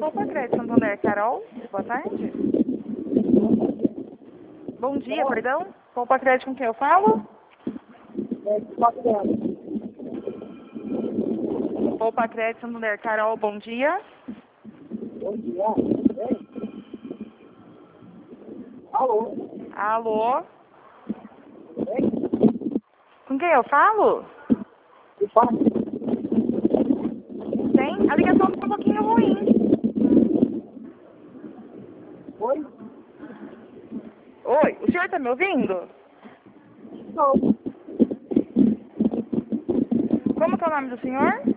Poupa Crédito Santander, Carol. Boa tarde. Bom dia, perdão. Poupa Crédito com quem eu falo? Poupa Crédito Santander, Carol. Bom dia. Bom dia. Alô? Alô? Com quem eu falo? Que fala? Tem? A ligação tá um pouquinho ruim. Oi? Oi, o senhor tá me ouvindo? Não. Como que é o nome do senhor?